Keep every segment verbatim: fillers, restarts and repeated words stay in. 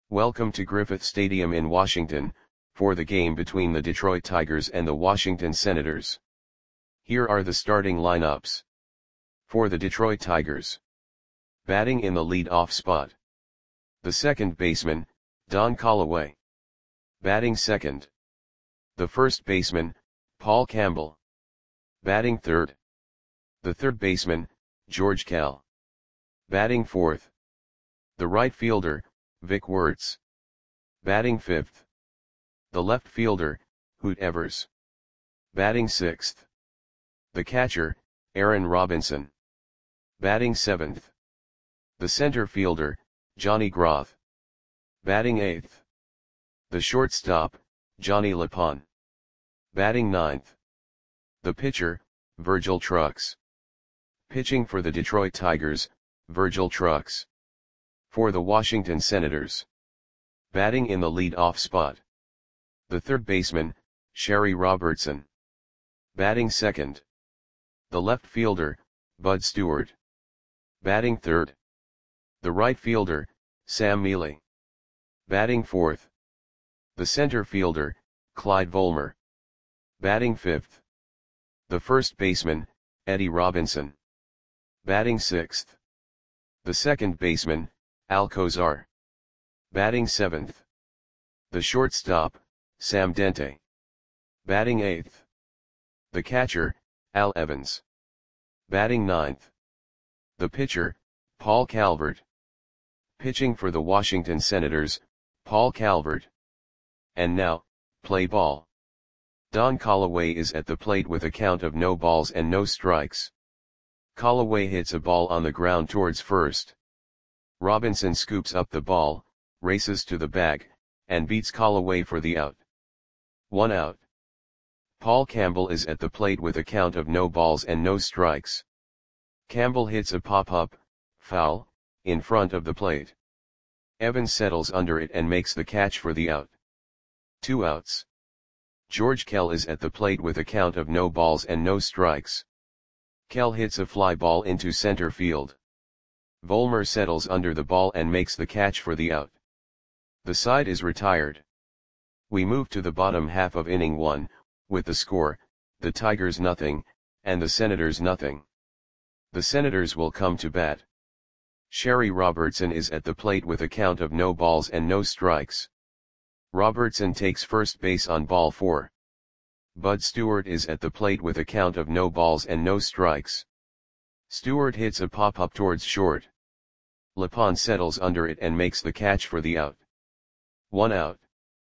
Welcome to Griffith Stadium in Washington, for the game between the Detroit Tigers and the Washington Senators. Here are the starting lineups. For the Detroit Tigers. Batting in the lead-off spot. The second baseman, Don Callaway. Batting second. The first baseman, Paul Campbell. Batting third. The third baseman, George Kell. Batting fourth. The right fielder, Vic Wertz. Batting fifth. The left fielder, Hoot Evers. Batting sixth. The catcher, Aaron Robinson. Batting seventh. The center fielder, Johnny Groth. Batting eighth. The shortstop, Johnny LePon. Batting ninth. The pitcher, Virgil Trucks. Pitching for the Detroit Tigers, Virgil Trucks. For the Washington Senators. Batting in the lead-off spot. The third baseman, Sherry Robertson. Batting second. The left fielder, Bud Stewart. Batting third. The right fielder, Sam Mele. Batting fourth. The center fielder, Clyde Volmer. Batting fifth. The first baseman, Eddie Robinson. Batting sixth. The second baseman, Al Kozar. Batting seventh. The shortstop, Sam Dente. Batting eighth. The catcher, Al Evans. Batting ninth. The pitcher, Paul Calvert. Pitching for the Washington Senators, Paul Calvert. And now, play ball. Don Callaway is at the plate with a count of no balls and no strikes. Callaway hits a ball on the ground towards first. Robinson scoops up the ball, races to the bag, and beats Callaway for the out. One out. Paul Campbell is at the plate with a count of no balls and no strikes. Campbell hits a pop-up, foul, in front of the plate. Evans settles under it and makes the catch for the out. Two outs. George Kell is at the plate with a count of no balls and no strikes. Kell hits a fly ball into center field. Volmer settles under the ball and makes the catch for the out. The side is retired. We move to the bottom half of inning one, with the score, the Tigers nothing, and the Senators nothing. The Senators will come to bat. Sherry Robertson is at the plate with a count of no balls and no strikes. Robertson takes first base on ball four. Bud Stewart is at the plate with a count of no balls and no strikes. Stewart hits a pop-up towards short. LePon settles under it and makes the catch for the out. One out.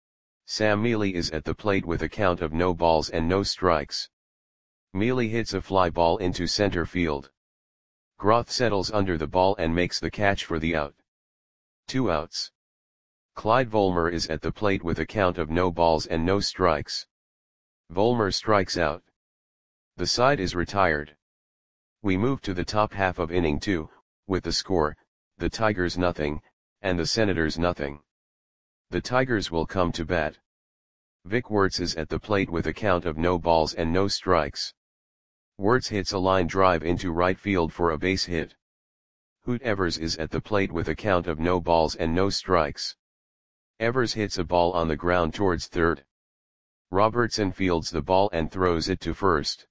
Sam Mele is at the plate with a count of no balls and no strikes. Mele hits a fly ball into center field. Groth settles under the ball and makes the catch for the out. Two outs. Clyde Volmer is at the plate with a count of no balls and no strikes. Volmer strikes out. The side is retired. We move to the top half of inning two, with the score, the Tigers nothing, and the Senators nothing. The Tigers will come to bat. Vic Wertz is at the plate with a count of no balls and no strikes. Wertz hits a line drive into right field for a base hit. Hoot Evers is at the plate with a count of no balls and no strikes. Evers hits a ball on the ground towards third. Robertson fields the ball and throws it to first.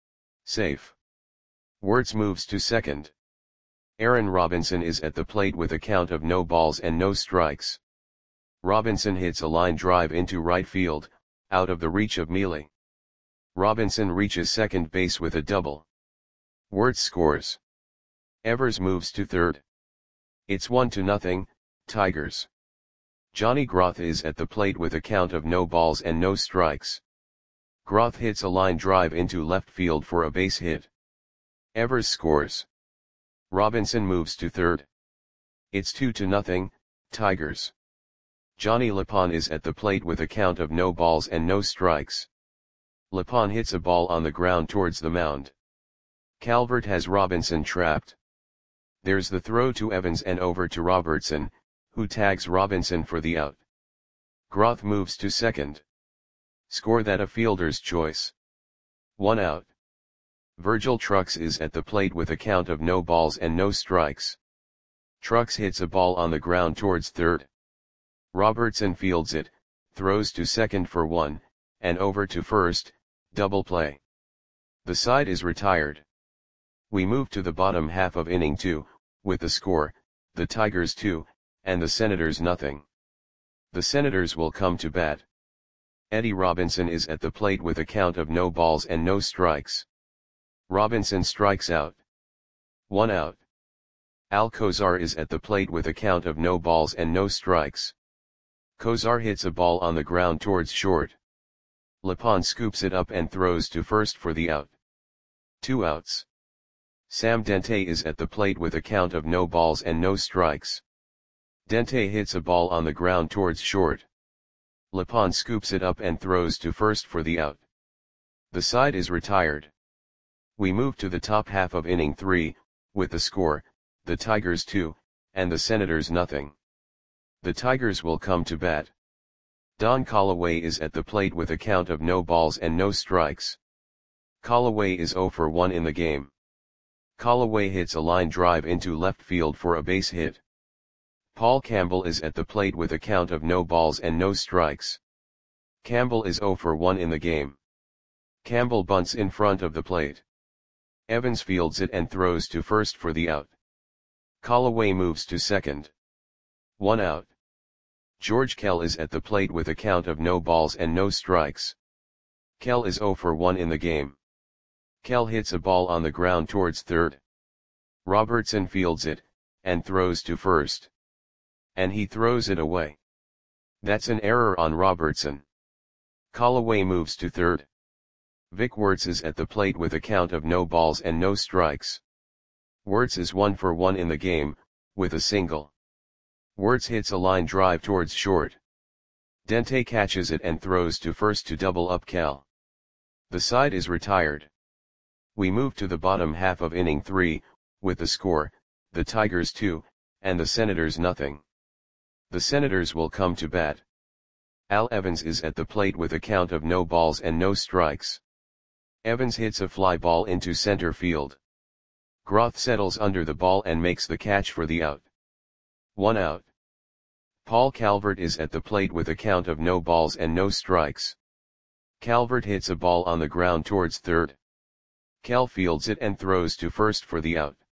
Safe. Wertz moves to second. Aaron Robinson is at the plate with a count of no balls and no strikes. Robinson hits a line drive into right field, out of the reach of Mele. Robinson reaches second base with a double. Wertz scores. Evers moves to third. It's one to nothing, Tigers. Johnny Groth is at the plate with a count of no balls and no strikes. Groth hits a line drive into left field for a base hit. Evers scores. Robinson moves to third. It's two to nothing, Tigers. Johnny LePon is at the plate with a count of no balls and no strikes. LePon hits a ball on the ground towards the mound. Calvert has Robinson trapped. There's the throw to Evans and over to Robertson, who tags Robinson for the out. Groth moves to second. Score that a fielder's choice. One out. Virgil Trucks is at the plate with a count of no balls and no strikes. Trucks hits a ball on the ground towards third. Robertson fields it, throws to second for one, and over to first, double play. The side is retired. We move to the bottom half of inning two, with the score, the Tigers two, and the Senators nothing. The Senators will come to bat. Eddie Robinson is at the plate with a count of no balls and no strikes. Robinson strikes out. One out. Alcozar is at the plate with a count of no balls and no strikes. Cozar hits a ball on the ground towards short. Lepon scoops it up and throws to first for the out. Two outs. Sam Dente is at the plate with a count of no balls and no strikes. Dente hits a ball on the ground towards short. Lepon scoops it up and throws to first for the out. The side is retired. We move to the top half of inning three, with the score, the Tigers two, and the Senators nothing. The Tigers will come to bat. Don Callaway is at the plate with a count of no balls and no strikes. Callaway is zero for one in the game. Callaway hits a line drive into left field for a base hit. Paul Campbell is at the plate with a count of no balls and no strikes. Campbell is zero for one in the game. Campbell bunts in front of the plate. Evans fields it and throws to first for the out. Callaway moves to second. One out. George Kell is at the plate with a count of no balls and no strikes. Kell is zero for one in the game. Kell hits a ball on the ground towards third. Robertson fields it, and throws to first. And he throws it away. That's an error on Robertson. Callaway moves to third. Vic Wertz is at the plate with a count of no balls and no strikes. Wertz is one for one in the game, with a single. Wertz hits a line drive towards short. Dente catches it and throws to first to double up Kell. The side is retired. We move to the bottom half of inning three, with the score, the Tigers two, and the Senators nothing. The Senators will come to bat. Al Evans is at the plate with a count of no balls and no strikes. Evans hits a fly ball into center field. Groth settles under the ball and makes the catch for the out. One out. Paul Calvert is at the plate with a count of no balls and no strikes. Calvert hits a ball on the ground towards third. Kell fields it and throws to first for the out.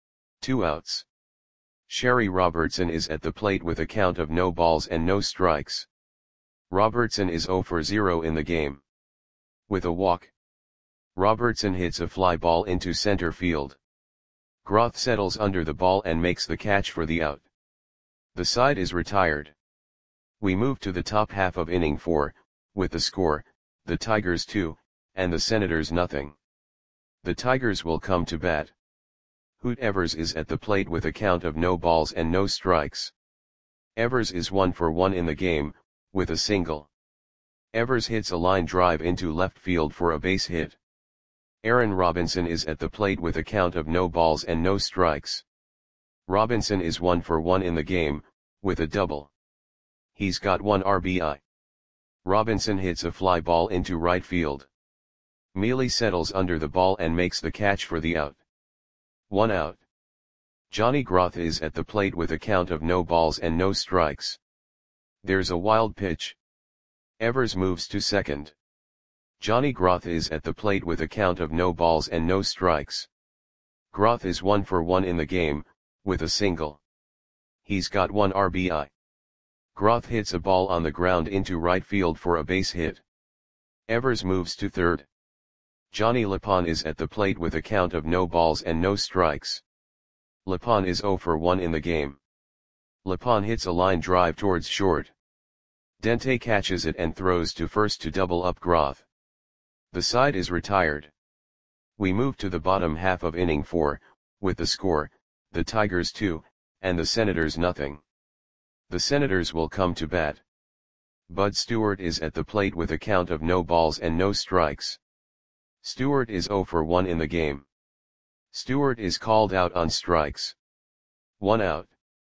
Two outs. Sherry Robertson is at the plate with a count of no balls and no strikes. Robertson is zero for zero in the game. With a walk. Robertson hits a fly ball into center field. Groth settles under the ball and makes the catch for the out. The side is retired. We move to the top half of inning four, with the score, the Tigers two, and the Senators nothing. The Tigers will come to bat. Hoot Evers is at the plate with a count of no balls and no strikes. Evers is one for one in the game, with a single. Evers hits a line drive into left field for a base hit. Aaron Robinson is at the plate with a count of no balls and no strikes. Robinson is one for one in the game, with a double. He's got one R B I. Robinson hits a fly ball into right field. Mealy settles under the ball and makes the catch for the out. One out. Johnny Groth is at the plate with a count of no balls and no strikes. There's a wild pitch. Evers moves to second. Johnny Groth is at the plate with a count of no balls and no strikes. Groth is one for one in the game, with a single. He's got one R B I. Groth hits a ball on the ground into right field for a base hit. Evers moves to third. Johnny Lepon is at the plate with a count of no balls and no strikes. Lepon is zero for one in the game. Lepon hits a line drive towards short. Dente catches it and throws to first to double up Groth. The side is retired. We move to the bottom half of inning four, with the score, the Tigers two, and the Senators nothing. The Senators will come to bat. Bud Stewart is at the plate with a count of no balls and no strikes. Stewart is zero for one in the game. Stewart is called out on strikes. One out.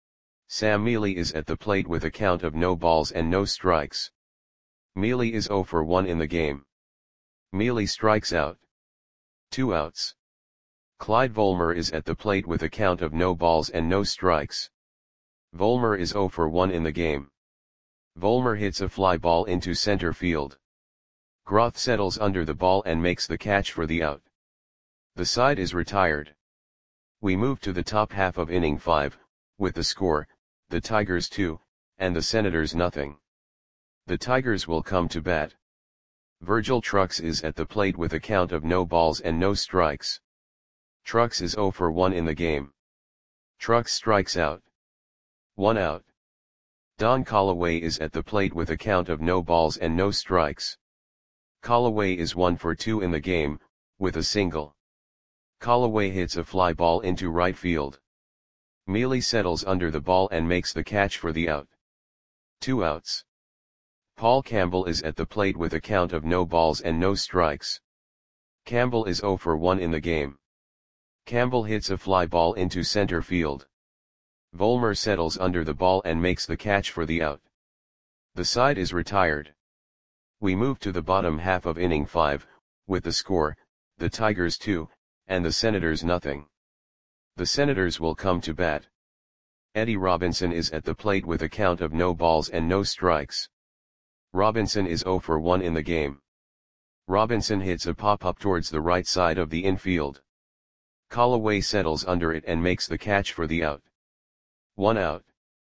Sam Mealy is at the plate with a count of no balls and no strikes. Mealy is zero for one in the game. Mealy strikes out. Two outs. Clyde Volmer is at the plate with a count of no balls and no strikes. Volmer is zero for one in the game. Volmer hits a fly ball into center field. Groth settles under the ball and makes the catch for the out. The side is retired. We move to the top half of inning five, with the score, the Tigers two, and the Senators nothing. The Tigers will come to bat. Virgil Trucks is at the plate with a count of no balls and no strikes. Trucks is oh for one in the game. Trucks strikes out. One out. Don Callaway is at the plate with a count of no balls and no strikes. Callaway is one for two in the game, with a single. Callaway hits a fly ball into right field. Mealy settles under the ball and makes the catch for the out. Two outs. Paul Campbell is at the plate with a count of no balls and no strikes. Campbell is oh for one in the game. Campbell hits a fly ball into center field. Volmer settles under the ball and makes the catch for the out. The side is retired. We move to the bottom half of inning five, with the score, the Tigers two, and the Senators nothing. The Senators will come to bat. Eddie Robinson is at the plate with a count of no balls and no strikes. Robinson is oh for one in the game. Robinson hits a pop-up towards the right side of the infield. Callaway settles under it and makes the catch for the out. One out.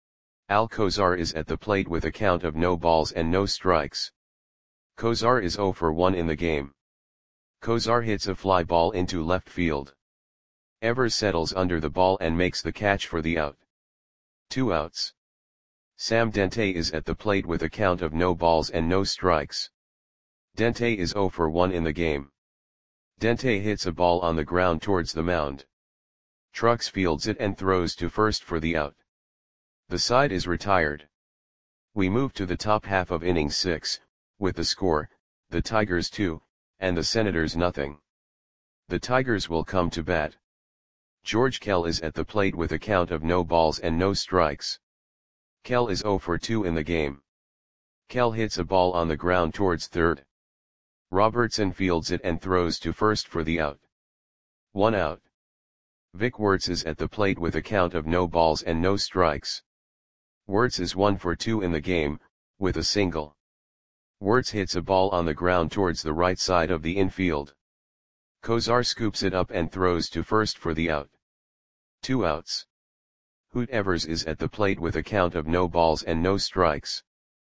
Alcozar is at the plate with a count of no balls and no strikes. Cozar is oh for one in the game. Cozar hits a fly ball into left field. Evers settles under the ball and makes the catch for the out. Two outs. Sam Dente is at the plate with a count of no balls and no strikes. Dente is oh for one in the game. Dente hits a ball on the ground towards the mound. Trucks fields it and throws to first for the out. The side is retired. We move to the top half of inning six, with the score, the Tigers two, and the Senators nothing. The Tigers will come to bat. George Kell is at the plate with a count of no balls and no strikes. Kell is oh for two in the game. Kell hits a ball on the ground towards third. Robertson fields it and throws to first for the out. One out. Vic Wertz is at the plate with a count of no balls and no strikes. Wertz is one for two in the game, with a single. Wertz hits a ball on the ground towards the right side of the infield. Cozar scoops it up and throws to first for the out. Two outs. Hoot Evers is at the plate with a count of no balls and no strikes.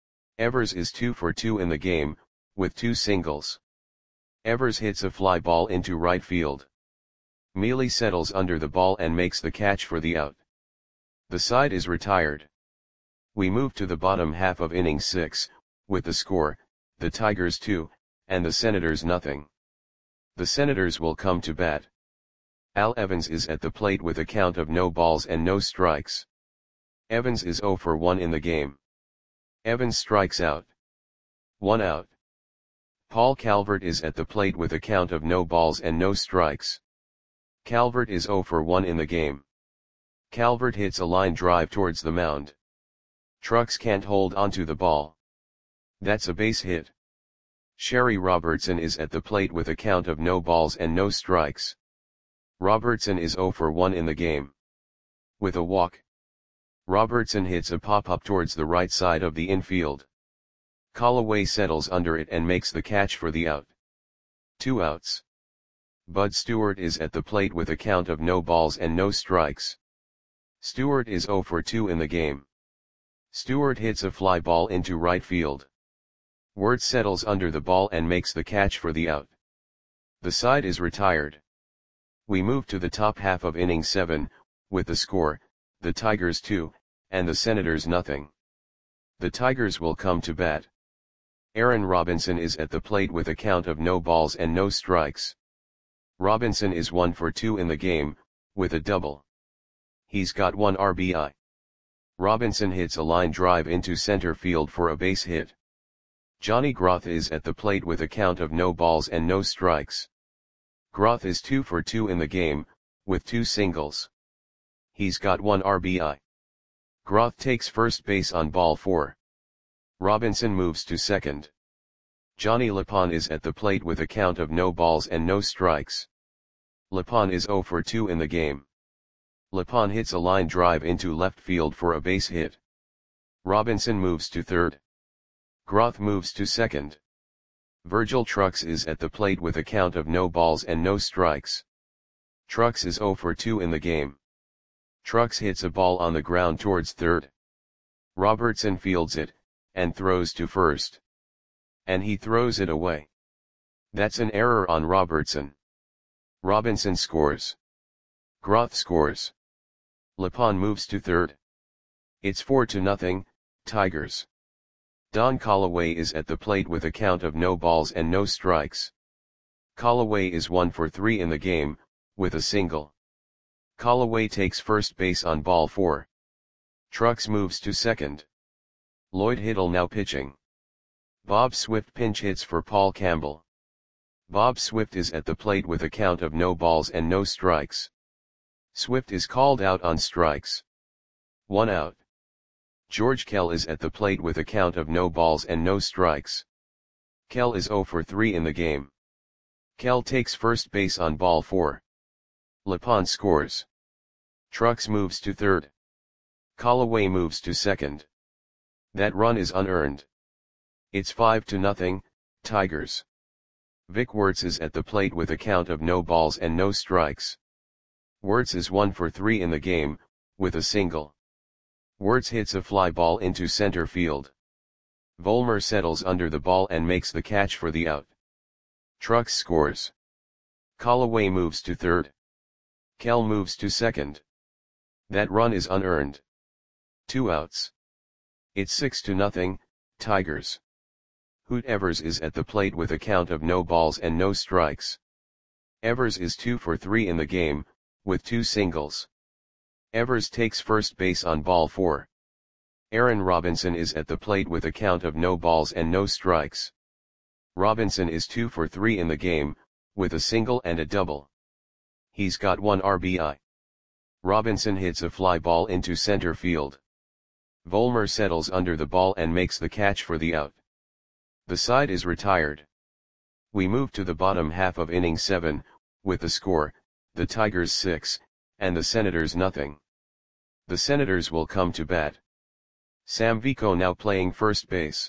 Evers is two for two in the game, with two singles. Evers hits a fly ball into right field. Mealy settles under the ball and makes the catch for the out. The side is retired. We move to the bottom half of inning six, with the score, the Tigers two, and the Senators nothing. The Senators will come to bat. Al Evans is at the plate with a count of no balls and no strikes. Evans is oh for one in the game. Evans strikes out. One out. Paul Calvert is at the plate with a count of no balls and no strikes. Calvert is oh for one in the game. Calvert hits a line drive towards the mound. Trucks can't hold onto the ball. That's a base hit. Sherry Robertson is at the plate with a count of no balls and no strikes. Robertson is oh for one in the game. With a walk. Robertson hits a pop-up towards the right side of the infield. Callaway settles under it and makes the catch for the out. Two outs. Bud Stewart is at the plate with a count of no balls and no strikes. Stewart is oh for two in the game. Stewart hits a fly ball into right field. Wertz settles under the ball and makes the catch for the out. The side is retired. We move to the top half of inning seven, with the score, the Tigers two, and the Senators nothing. The Tigers will come to bat. Aaron Robinson is at the plate with a count of no balls and no strikes. Robinson is one for two in the game, with a double. He's got one R B I. Robinson hits a line drive into center field for a base hit. Johnny Groth is at the plate with a count of no balls and no strikes. Groth is two for two in the game, with two singles. He's got one R B I. Groth takes first base on ball four. Robinson moves to second. Johnny Lapon is at the plate with a count of no balls and no strikes. Lapon is oh for two in the game. Lapon hits a line drive into left field for a base hit. Robinson moves to third. Groth moves to second. Virgil Trucks is at the plate with a count of no balls and no strikes. Trucks is zero for two in the game. Trucks hits a ball on the ground towards third. Robertson fields it, and throws to first. And he throws it away. That's an error on Robertson. Robinson scores. Groth scores. Lepon moves to third. It's four to nothing, Tigers. Don Callaway is at the plate with a count of no balls and no strikes. Callaway is one for three in the game, with a single. Callaway takes first base on ball four. Trucks moves to second. Lloyd Hiddle now pitching. Bob Swift pinch hits for Paul Campbell. Bob Swift is at the plate with a count of no balls and no strikes. Swift is called out on strikes. One out. George Kell is at the plate with a count of no balls and no strikes. Kell is zero for three in the game. Kell takes first base on ball four. Lepon scores. Trucks moves to third. Callaway moves to second. That run is unearned. It's five to nothing, Tigers. Vic Wertz is at the plate with a count of no balls and no strikes. Wertz is one for three in the game, with a single. Wertz hits a fly ball into center field. Vollmer settles under the ball and makes the catch for the out. Trucks scores. Callaway moves to third. Kell moves to second. That run is unearned. Two outs. It's six to nothing, Tigers. Hoot Evers is at the plate with a count of no balls and no strikes. Evers is two for three in the game, with two singles. Evers takes first base on ball four. Aaron Robinson is at the plate with a count of no balls and no strikes. Robinson is two for three in the game, with a single and a double. He's got one R B I. Robinson hits a fly ball into center field. Vollmer settles under the ball and makes the catch for the out. The side is retired. We move to the bottom half of inning seven, with the score, the Tigers six, and the Senators nothing. The Senators will come to bat. Sam Vico now playing first base.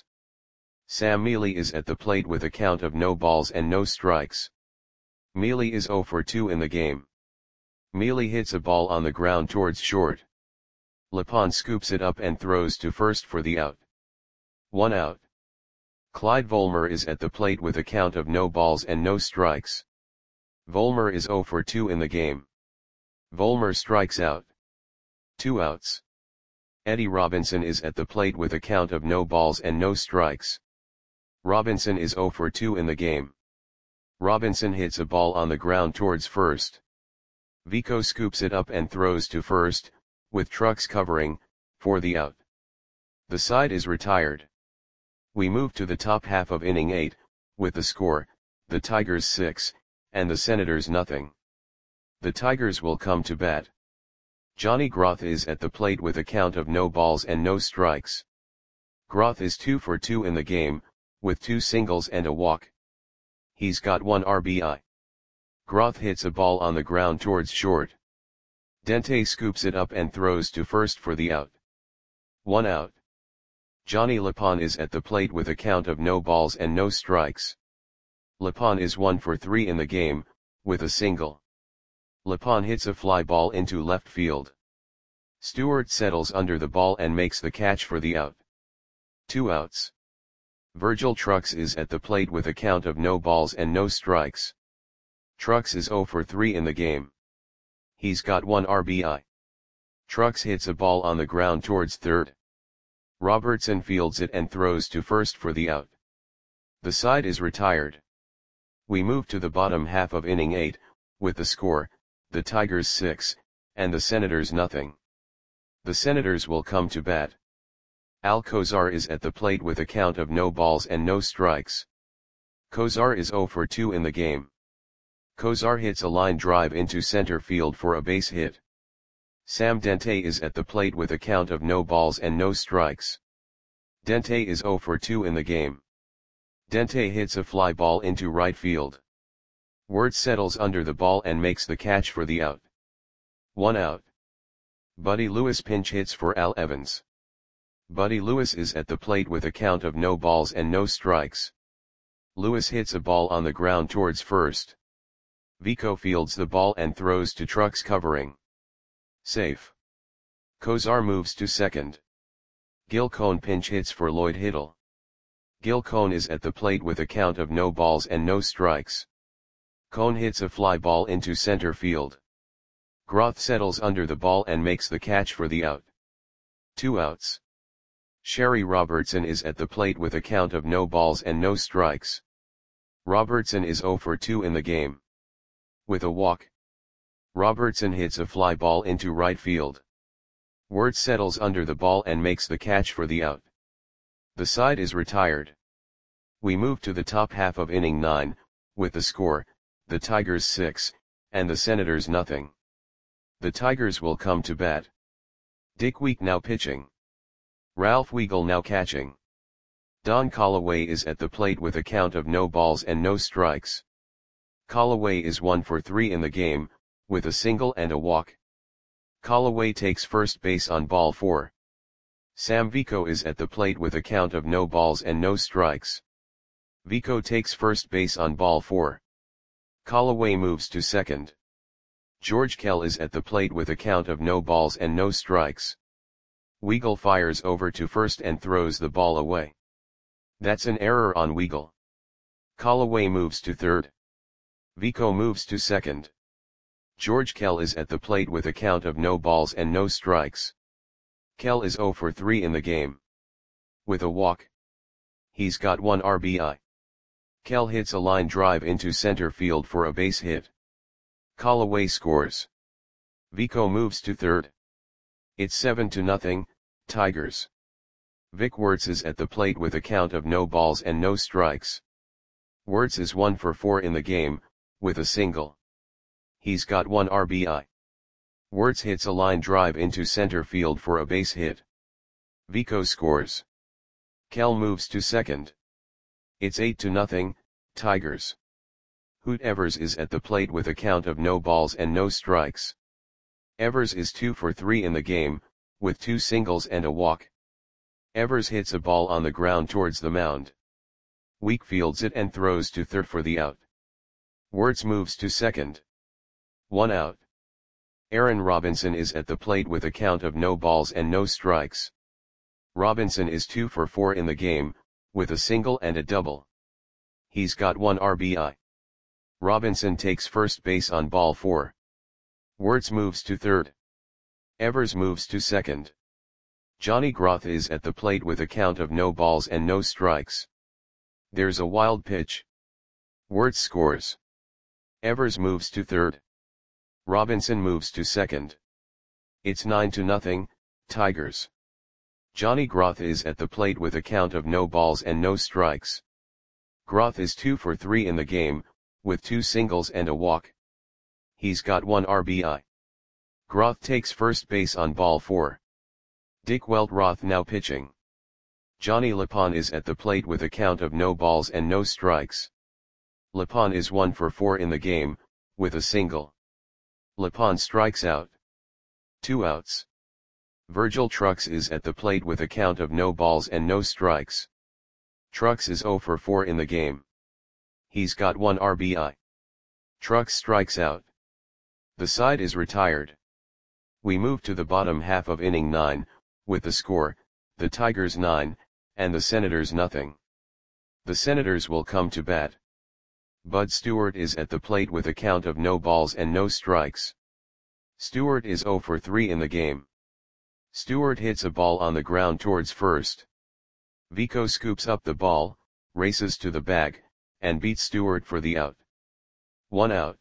Sam Mealy is at the plate with a count of no balls and no strikes. Mealy is zero for two in the game. Mealy hits a ball on the ground towards short. Lepon scoops it up and throws to first for the out. One out. Clyde Vollmer is at the plate with a count of no balls and no strikes. Vollmer is zero for two in the game. Vollmer strikes out. Two outs. Eddie Robinson is at the plate with a count of no balls and no strikes. Robinson is zero for two in the game. Robinson hits a ball on the ground towards first. Vico scoops it up and throws to first, with Trucks covering, for the out. The side is retired. We move to the top half of inning eight, with the score, the Tigers six, and the Senators nothing. The Tigers will come to bat. Johnny Groth is at the plate with a count of no balls and no strikes. Groth is two for two in the game, with two singles and a walk. He's got one R B I. Groth hits a ball on the ground towards short. Dente scoops it up and throws to first for the out. One out. Johnny Lepon is at the plate with a count of no balls and no strikes. Lepon is one for three in the game, with a single. Lepon hits a fly ball into left field. Stewart settles under the ball and makes the catch for the out. Two outs. Virgil Trucks is at the plate with a count of no balls and no strikes. Trucks is zero for three in the game. He's got one R B I. Trucks hits a ball on the ground towards third. Robertson fields it and throws to first for the out. The side is retired. We move to the bottom half of inning eight, with the score, the Tigers six, and the Senators nothing. The Senators will come to bat. Al Kozar is at the plate with a count of no balls and no strikes. Kozar is zero for two in the game. Kozar hits a line drive into center field for a base hit. Sam Dente is at the plate with a count of no balls and no strikes. Dente is zero for two in the game. Dente hits a fly ball into right field. Wertz settles under the ball and makes the catch for the out. One out. Buddy Lewis pinch hits for Al Evans. Buddy Lewis is at the plate with a count of no balls and no strikes. Lewis hits a ball on the ground towards first. Vico fields the ball and throws to Trucks covering. Safe. Kozar moves to second. Gil Cohn pinch hits for Lloyd Hittle. Gil Cohn is at the plate with a count of no balls and no strikes. Cohn hits a fly ball into center field. Groth settles under the ball and makes the catch for the out. Two outs. Sherry Robertson is at the plate with a count of no balls and no strikes. Robertson is oh for two in the game. With a walk, Robertson hits a fly ball into right field. Wirtz settles under the ball and makes the catch for the out. The side is retired. We move to the top half of inning nine, with the score, the Tigers six, and the Senators nothing. The Tigers will come to bat. Dick Week now pitching. Ralph Weigel now catching. Don Callaway is at the plate with a count of no balls and no strikes. Callaway is one for three in the game, with a single and a walk. Callaway takes first base on ball four. Sam Vico is at the plate with a count of no balls and no strikes. Vico takes first base on ball four. Callaway moves to second. George Kell is at the plate with a count of no balls and no strikes. Weigel fires over to first and throws the ball away. That's an error on Weigel. Callaway moves to third. Vico moves to second. George Kell is at the plate with a count of no balls and no strikes. Kell is oh for three in the game. With a walk, he's got one R B I. Kell hits a line drive into center field for a base hit. Callaway scores. Vico moves to third. It's seven to nothing, Tigers. Vic Wirtz is at the plate with a count of no balls and no strikes. Wirtz is one for four in the game, with a single. He's got one R B I. Wirtz hits a line drive into center field for a base hit. Vico scores. Kell moves to second. It's eight to nothing, Tigers. Hoot Evers is at the plate with a count of no balls and no strikes. Evers is two for three in the game, with two singles and a walk. Evers hits a ball on the ground towards the mound. Week fields it and throws to third for the out. Wirtz moves to second. One out. Aaron Robinson is at the plate with a count of no balls and no strikes. Robinson is two for four in the game, with a single and a double. He's got one R B I. Robinson takes first base on ball four. Wirtz moves to third. Evers moves to second. Johnny Groth is at the plate with a count of no balls and no strikes. There's a wild pitch. Wirtz scores. Evers moves to third. Robinson moves to second. It's nine to nothing, Tigers. Johnny Groth is at the plate with a count of no balls and no strikes. Groth is two for three in the game, with two singles and a walk. He's got one R B I. Groth takes first base on ball four. Dick Weltroth now pitching. Johnny Lapon is at the plate with a count of no balls and no strikes. Lapon is one for four in the game, with a single. Lapon strikes out. Two outs. Virgil Trucks is at the plate with a count of no balls and no strikes. Trucks is oh for four in the game. He's got one R B I. Trucks strikes out. The side is retired. We move to the bottom half of inning nine, with the score, the Tigers nine, and the Senators nothing. The Senators will come to bat. Bud Stewart is at the plate with a count of no balls and no strikes. Stewart is oh for three in the game. Stewart hits a ball on the ground towards first. Vico scoops up the ball, races to the bag, and beats Stewart for the out. One out.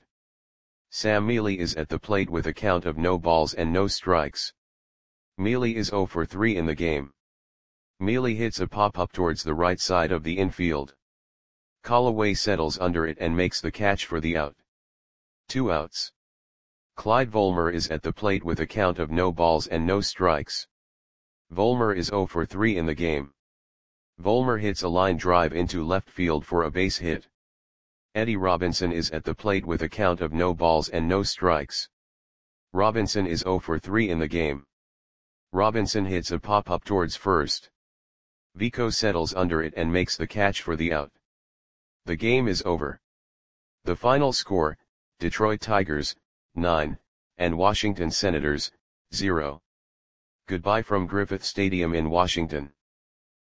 Sam Mealy is at the plate with a count of no balls and no strikes. Mealy is oh for three in the game. Mealy hits a pop-up towards the right side of the infield. Callaway settles under it and makes the catch for the out. Two outs. Clyde Volmer is at the plate with a count of no balls and no strikes. Volmer is oh for three in the game. Volmer hits a line drive into left field for a base hit. Eddie Robinson is at the plate with a count of no balls and no strikes. Robinson is oh for three in the game. Robinson hits a pop-up towards first. Vico settles under it and makes the catch for the out. The game is over. The final score, Detroit Tigers, nine, and Washington Senators, zero. Goodbye from Griffith Stadium in Washington.